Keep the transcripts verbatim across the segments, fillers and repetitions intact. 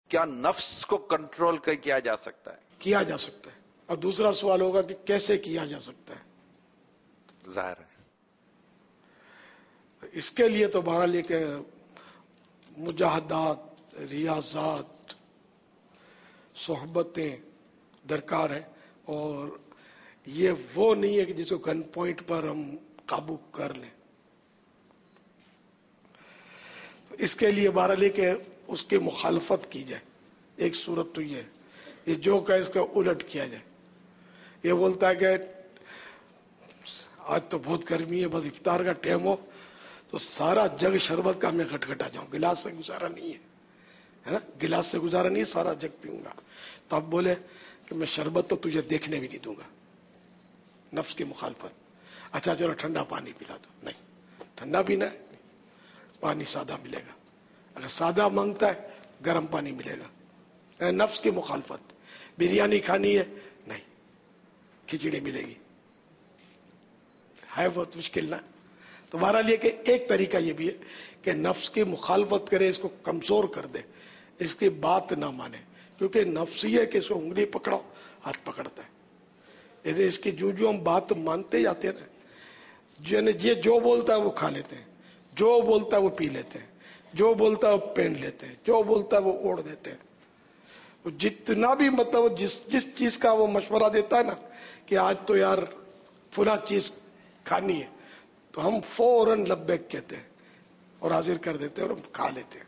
کیا نفس کو کنٹرول کیا جا سکتا ہے؟ کیا جا سکتا ہے. اور دوسرا سوال ہوگا کہ کیسے کیا جا سکتا ہے؟ ظاہر ہے اس کے لیے تو بہرحال یہ کہ مجاہدات، ریاضات، صحبتیں درکار ہیں. اور یہ وہ نہیں ہے کہ جس کو گن پوائنٹ پر ہم قابو کر لیں. اس کے لیے بہرحال یہ کہ اس کی مخالفت کی جائے. ایک صورت تو یہ ہے یہ جو کہ اس کا الٹ کیا جائے. یہ بولتا ہے کہ آج تو بہت گرمی ہے، بس افطار کا ٹائم ہو تو سارا جگ شربت کا میں گھٹ گھٹا جاؤں، گلاس سے گزارا نہیں ہے نا، گلاس سے گزارا نہیں، سارا جگ پیوں گا. تو اب بولے کہ میں شربت تو تجھے دیکھنے بھی نہیں دوں گا. نفس کی مخالفت. اچھا چلو ٹھنڈا پانی پلا دو. نہیں، ٹھنڈا پینا ہے، پانی سادہ ملے گا. اگر سادہ مانگتا ہے گرم پانی ملے گا. نفس کی مخالفت. بریانی کھانی ہے، نہیں، کھچڑی ملے گی. ہے بہت مشکل نا. تو ہمارا لیے کہ ایک طریقہ یہ بھی ہے کہ نفس کی مخالفت کرے، اس کو کمزور کر دے، اس کی بات نہ مانے. کیونکہ نفس ہی ہے کہ اس کو انگلی پکڑاؤ ہاتھ پکڑتا ہے. ایسے اس کی جو جو ہم بات مانتے جاتے ہیں نا، یعنی یہ جو بولتا ہے وہ کھا لیتے ہیں، جو بولتا ہے وہ پی لیتے ہیں، جو بولتا ہے وہ پہن لیتے ہیں، جو بولتا ہے وہ اوڑھ دیتے ہیں. جتنا بھی مطلب جس جس چیز کا وہ مشورہ دیتا ہے نا کہ آج تو یار فلاں چیز کھانی ہے، تو ہم فوراً لبیک کہتے ہیں اور حاضر کر دیتے ہیں اور ہم کھا لیتے ہیں.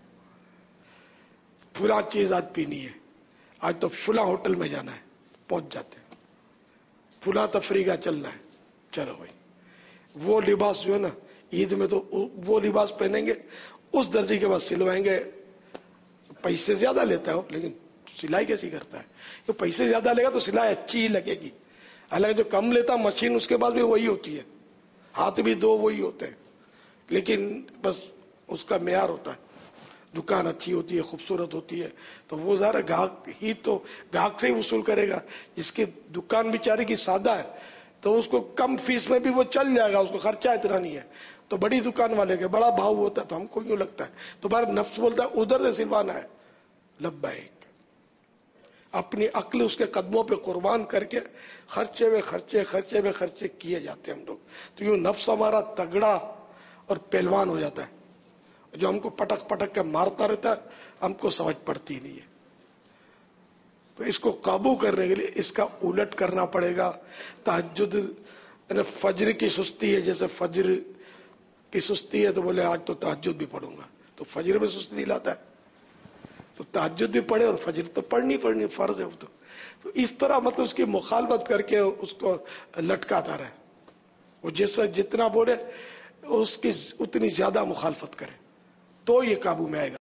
فلاں چیز آج پینی ہے، آج تو فلاں ہوٹل میں جانا ہے، پہنچ جاتے ہیں. فلاں تفریح کا چلنا ہے، چلو بھائی. وہ لباس جو ہے نا عید میں تو وہ لباس پہنیں گے اس درجے کے بعد سلوائیں گے. پیسے زیادہ لیتا ہے لیکن سلائی کیسی کرتا ہے؟ تو پیسے زیادہ لے گا تو سلائی اچھی ہی لگے گی. حالانکہ جو کم لیتا مشین اس کے بعد بھی وہی ہوتی ہے، ہاتھ بھی دو وہی ہوتے ہیں، لیکن بس اس کا معیار ہوتا ہے. دکان اچھی ہوتی ہے، خوبصورت ہوتی ہے، تو وہ ذرا گاہک ہی تو گاہک سے ہی وصول کرے گا. جس کی دکان بیچارے کی سادہ ہے تو اس کو کم فیس میں بھی وہ چل جائے گا، اس کو خرچہ اتنا نہیں ہے. تو بڑی دکان والے کے بڑا بھاؤ ہوتا ہے تو ہم کو کیوں لگتا ہے؟ تو بارہ نفس بولتا ہے ادھر سے سلوانا ہے. لبیک. اپنی عقل اس کے قدموں پہ قربان کر کے خرچے میں خرچے خرچے میں خرچے کیے جاتے ہیں ہم لوگ. تو یہ نفس ہمارا تگڑا اور پہلوان ہو جاتا ہے، جو ہم کو پٹک پٹک کے مارتا رہتا ہے، ہم کو سمجھ پڑتی نہیں ہے. تو اس کو قابو کرنے کے لیے اس کا الٹ کرنا پڑے گا. تہجد یعنی فجر کی سستی ہے، جیسے فجر کی سستی ہے تو بولے آج تو تہجد بھی پڑھوں گا، تو فجر میں سستی لاتا ہے. تو تہجد بھی پڑھے اور فجر تو پڑھنی پڑھنی فرض ہے وہ تو. تو اس طرح مطلب اس کی مخالفت کر کے اس کو لٹکاتا رہے. وہ جیسا جتنا بولے اس کی اتنی زیادہ مخالفت کرے تو یہ قابو میں آئے گا.